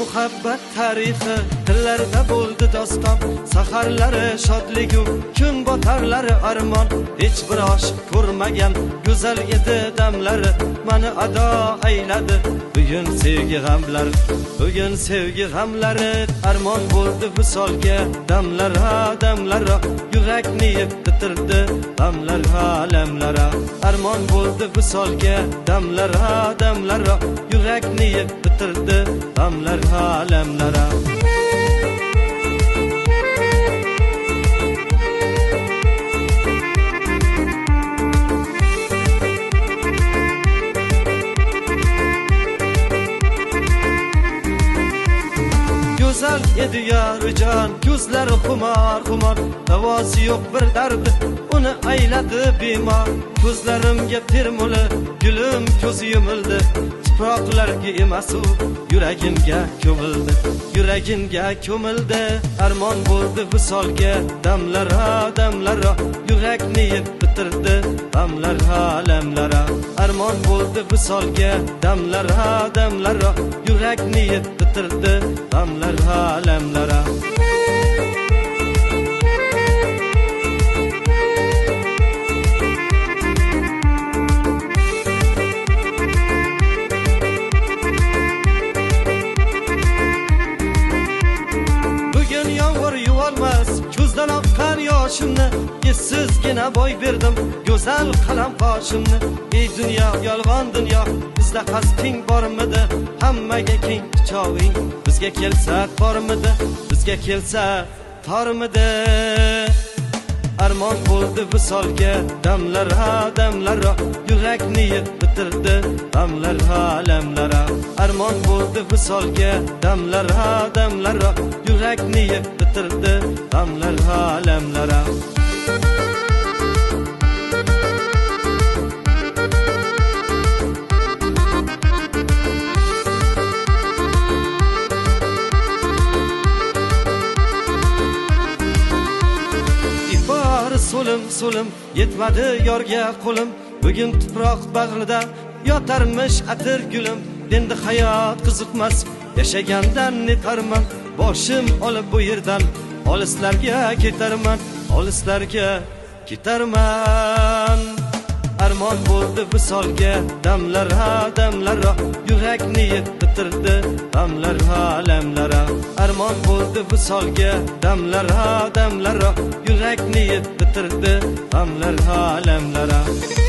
muhabbat tarixi tillarda bo'ldi doston, saharlari shodligu kun botarlari armon. Hech bir oshiq ko'rmagan go'zal edi damlari, mani ado ayladi bugun sevgi g'amlari. Bugun sevgi g'amlari armon bo'ldi visolga, damlar ha damlar, yurakni yeb bitirdi g'amlar alamlar. Armon bo'ldi visolga, damlar ha damlar, yurakni yeb bitirdi g'amlar alamlar. Güzel edi yarıcan, gözleri xumar xumar, davosi yo'q bir dardi, uni ayladı bemor. Ko'zlarimga termuli, gulum ko'zi yumildi, tuproqlarga emas u yuragimga ko'mildi, yuragimga ko'mildi. Armon bo'ldi visolga, damlar ha damlar, yurakni yeb bitirdi g'amlar alamlar. Armon bo'ldi visolga, damlar ha damlar, yurakni yeb bitirdi g'amlar alamlar. Bugun yomg'ir yuvolmas ko'zdan oqqan yoshimni, essizgina boy berdim go'zal qalam qoshimni. Ey dunyo, yolg'on dunyo, bizda qasding bormidi? Hammaga keng quchog'ing bizga kelsa tormidi? Bizga kelsa tormidi? Armon bo'ldi visolga, damlar ha damlar, yurakni yeb bitirdi g'amlar alamlar. Armon bo'ldi visolga, damlar ha damlar, yurakni yeb bitirdi g'amlar alamlar. So'lim so'lim yetmadi yorga qo'lim, bugun tuproq bag'rida yotarmish atir gulim. Endi hayot qiziqmas, yashagandan netarman, boshim olib bu yerdan olislarga ketarman, olislarga ketarman. Armon bo'ldi visolga, damlar ha damlar, yurakni yeb bitirdi g'amlar alamlar. Armon bo'ldi visolga, damlar ha damlar, yurakni yeb bitirdi g'amlar alamlar.